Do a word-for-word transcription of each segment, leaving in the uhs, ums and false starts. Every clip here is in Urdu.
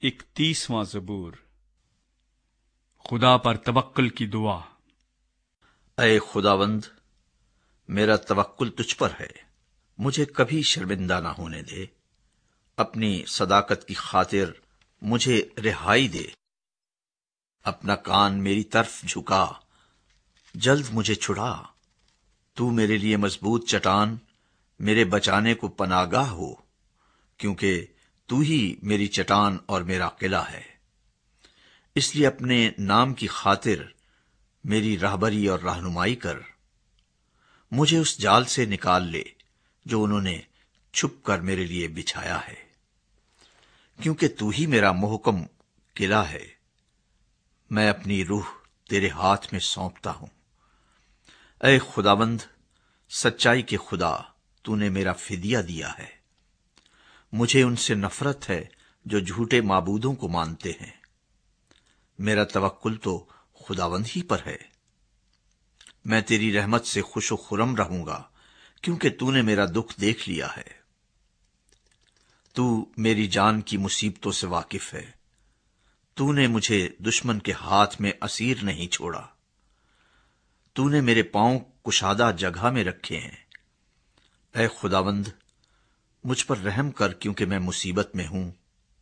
اکتیسواں زبور۔ خدا پر توکل کی دعا۔ اے خداوند، میرا توکل تجھ پر ہے، مجھے کبھی شرمندہ نہ ہونے دے، اپنی صداقت کی خاطر مجھے رہائی دے، اپنا کان میری طرف جھکا، جلد مجھے چھڑا۔ تو میرے لیے مضبوط چٹان، میرے بچانے کو پناہگاہ ہو، کیونکہ تو ہی میری چٹان اور میرا قلعہ ہے۔ اس لیے اپنے نام کی خاطر میری راہبری اور رہنمائی کر، مجھے اس جال سے نکال لے جو انہوں نے چھپ کر میرے لیے بچھایا ہے، کیونکہ تو ہی میرا محکم قلعہ ہے۔ میں اپنی روح تیرے ہاتھ میں سونپتا ہوں۔ اے خداوند، سچائی کے خدا، تو نے میرا فدیہ دیا ہے۔ مجھے ان سے نفرت ہے جو جھوٹے معبودوں کو مانتے ہیں۔ میرا توکل تو خداوند ہی پر ہے۔ میں تیری رحمت سے خوش و خرم رہوں گا، کیونکہ تو نے میرا دکھ دیکھ لیا ہے۔ تو میری جان کی مصیبتوں سے واقف ہے۔ تو نے مجھے دشمن کے ہاتھ میں اسیر نہیں چھوڑا۔ تو نے میرے پاؤں کشادہ جگہ میں رکھے ہیں۔ اے خداوند، مجھ پر رحم کر، کیونکہ میں مصیبت میں ہوں۔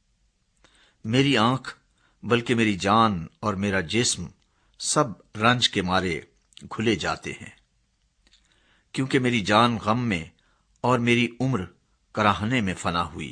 میری آنکھ بلکہ میری جان اور میرا جسم سب رنج کے مارے گھلے جاتے ہیں، کیونکہ میری جان غم میں اور میری عمر کراہنے میں فنا ہوئی۔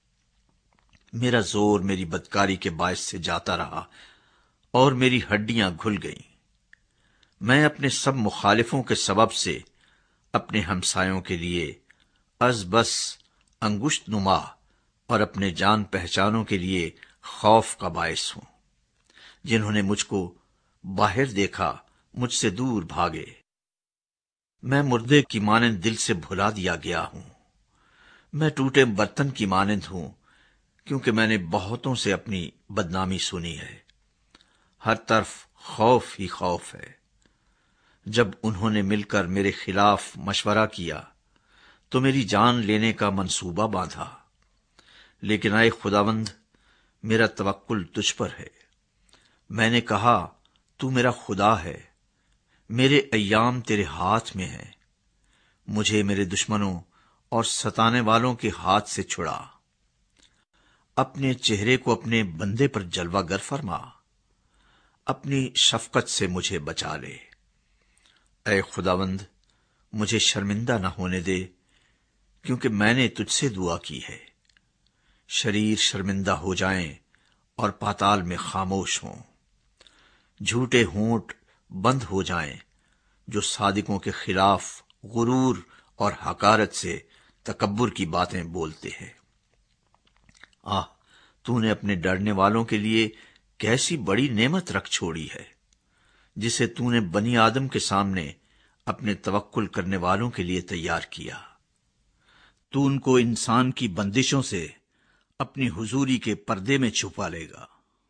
میرا زور میری بدکاری کے باعث سے جاتا رہا اور میری ہڈیاں گھل گئیں۔ میں اپنے سب مخالفوں کے سبب سے اپنے ہمسایوں کے لیے از بس انگشت نما اور اپنے جان پہچانوں کے لیے خوف کا باعث ہوں۔ جنہوں نے مجھ کو باہر دیکھا مجھ سے دور بھاگے۔ میں مردے کی مانند دل سے بھلا دیا گیا ہوں۔ میں ٹوٹے برتن کی مانند ہوں، کیونکہ میں نے بہتوں سے اپنی بدنامی سنی ہے۔ ہر طرف خوف ہی خوف ہے۔ جب انہوں نے مل کر میرے خلاف مشورہ کیا تو میری جان لینے کا منصوبہ باندھا۔ لیکن اے خداوند، میرا توکل تجھ پر ہے۔ میں نے کہا، تو میرا خدا ہے، میرے ایام تیرے ہاتھ میں ہیں۔ مجھے میرے دشمنوں اور ستانے والوں کے ہاتھ سے چھڑا۔ اپنے چہرے کو اپنے بندے پر جلوہ گر فرما، اپنی شفقت سے مجھے بچا لے۔ اے خداوند، مجھے شرمندہ نہ ہونے دے، کیونکہ میں نے تجھ سے دعا کی ہے۔ شریر شرمندہ ہو جائیں اور پاتال میں خاموش ہوں۔ جھوٹے ہونٹ بند ہو جائیں جو صادقوں کے خلاف غرور اور حقارت سے تکبر کی باتیں بولتے ہیں۔ آہ، تو نے اپنے ڈرنے والوں کے لیے کیسی بڑی نعمت رکھ چھوڑی ہے، جسے تو نے بنی آدم کے سامنے اپنے توکل کرنے والوں کے لیے تیار کیا۔ تو ان کو انسان کی بندشوں سے اپنی حضوری کے پردے میں چھپا لے گا۔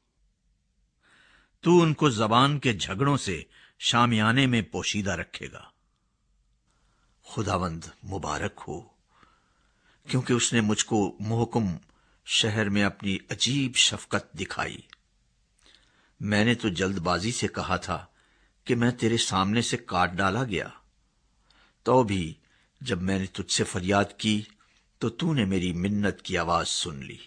تو ان کو زبان کے جھگڑوں سے شامیانے میں پوشیدہ رکھے گا۔ خداوند مبارک ہو، کیونکہ اس نے مجھ کو محکم شہر میں اپنی عجیب شفقت دکھائی۔ میں نے تو جلد بازی سے کہا تھا کہ میں تیرے سامنے سے کاٹ ڈالا گیا، تو بھی جب میں نے تجھ سے فریاد کی تو تو نے میری منت کی آواز سن لی۔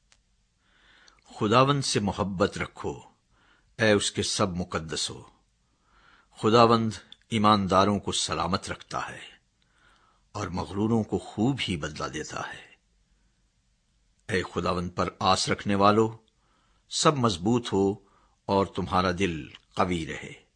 خداوند سے محبت رکھو، اے اس کے سب مقدسو۔ خداوند ایمانداروں کو سلامت رکھتا ہے اور مغروروں کو خوب ہی بدلہ دیتا ہے۔ اے خداوند پر آس رکھنے والو، سب مضبوط ہو اور تمہارا دل قوی رہے۔